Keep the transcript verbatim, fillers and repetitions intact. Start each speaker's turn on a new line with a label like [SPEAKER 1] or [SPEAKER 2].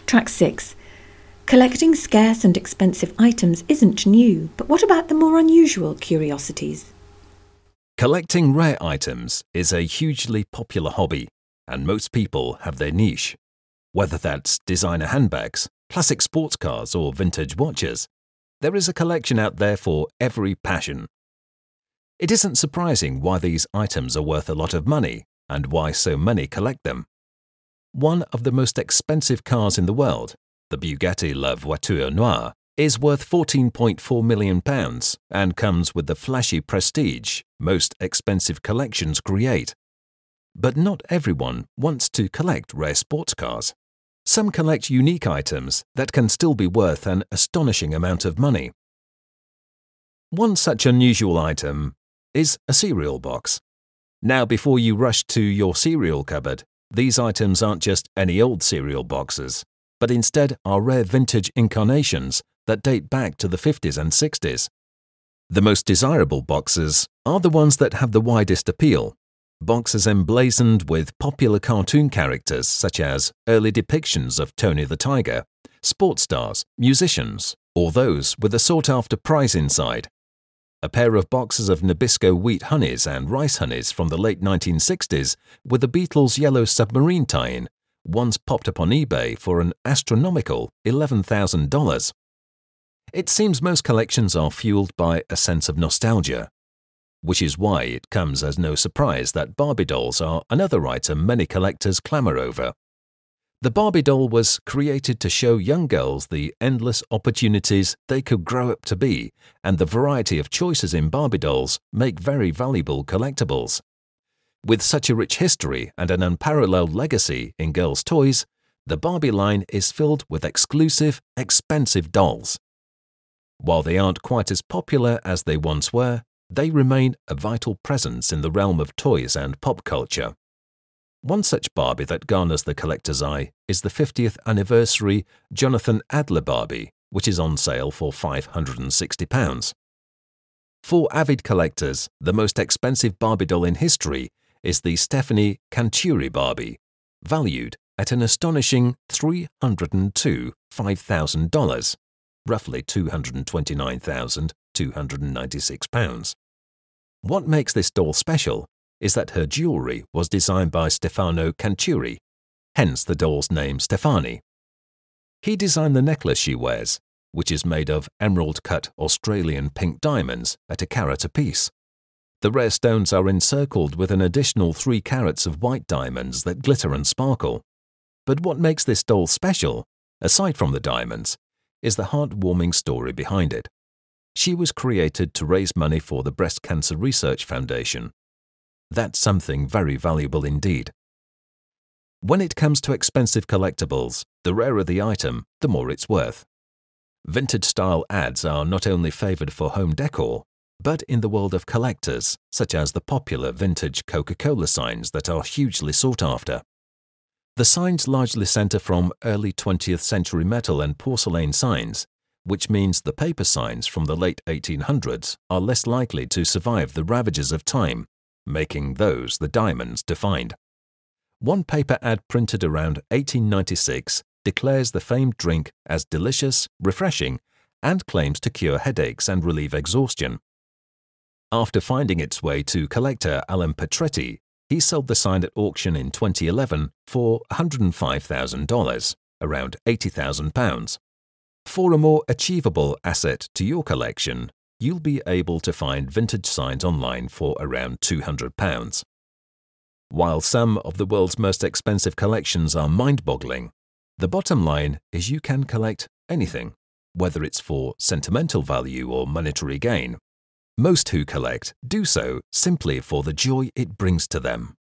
[SPEAKER 1] Track six. Collecting scarce and expensive items isn't new, but what about the more unusual curiosities?
[SPEAKER 2] Collecting rare items is a hugely popular hobby, and most people have their niche. Whether that's designer handbags, classic sports cars, or vintage watches, there is a collection out there for every passion. It isn't surprising why these items are worth a lot of money and why so many collect them. One of the most expensive cars in the world, the Bugatti La Voiture Noire, is worth fourteen point four million pounds and comes with the flashy prestige most expensive collections create. But not everyone wants to collect rare sports cars. Some collect unique items that can still be worth an astonishing amount of money. One such unusual item is a cereal box. Now, before you rush to your cereal cupboard, these items aren't just any old cereal boxes, but instead are rare vintage incarnations that date back to the fifties and sixties. The most desirable boxes are the ones that have the widest appeal. Boxes emblazoned with popular cartoon characters such as early depictions of Tony the Tiger, sports stars, musicians, or those with a sought-after prize inside. A pair of boxes of Nabisco wheat honeys and rice honeys from the late nineteen sixties with the Beatles' Yellow Submarine tie-in once popped up on eBay for an astronomical eleven thousand dollars. It seems most collections are fueled by a sense of nostalgia, which is why it comes as no surprise that Barbie dolls are another item many collectors clamor over. The Barbie doll was created to show young girls the endless opportunities they could grow up to be, and the variety of choices in Barbie dolls make very valuable collectibles. With such a rich history and an unparalleled legacy in girls' toys, the Barbie line is filled with exclusive, expensive dolls. While they aren't quite as popular as they once were, they remain a vital presence in the realm of toys and pop culture. One such Barbie that garners the collector's eye is the fiftieth anniversary Jonathan Adler Barbie, which is on sale for five hundred sixty pounds. For avid collectors, the most expensive Barbie doll in history is the Stephanie Canturi Barbie, valued at an astonishing three hundred two thousand five hundred dollars, roughly two hundred twenty-nine thousand two hundred ninety-six pounds. What makes this doll special is that her jewelry was designed by Stefano Canturi, hence the doll's name Stefani. He designed the necklace she wears, which is made of emerald-cut Australian pink diamonds at a carat apiece. The rare stones are encircled with an additional three carats of white diamonds that glitter and sparkle. But what makes this doll special, aside from the diamonds, is the heartwarming story behind it. She was created to raise money for the Breast Cancer Research Foundation. That's something very valuable indeed. When it comes to expensive collectibles, the rarer the item, the more it's worth. Vintage-style ads are not only favored for home decor, but in the world of collectors, such as the popular vintage Coca-Cola signs that are hugely sought after. The signs largely center from early twentieth century metal and porcelain signs, which means the paper signs from the late eighteen hundreds are less likely to survive the ravages of time, making those the diamonds defined. One paper ad printed around eighteen ninety-six declares the famed drink as delicious, refreshing, and claims to cure headaches and relieve exhaustion. After finding its way to collector Alan Petretti, he sold the sign at auction in twenty eleven for one hundred five thousand dollars, around eighty thousand pounds. For a more achievable asset to your collection, you'll be able to find vintage signs online for around two hundred pounds. While some of the world's most expensive collections are mind-boggling, the bottom line is you can collect anything, whether it's for sentimental value or monetary gain. Most who collect do so simply for the joy it brings to them.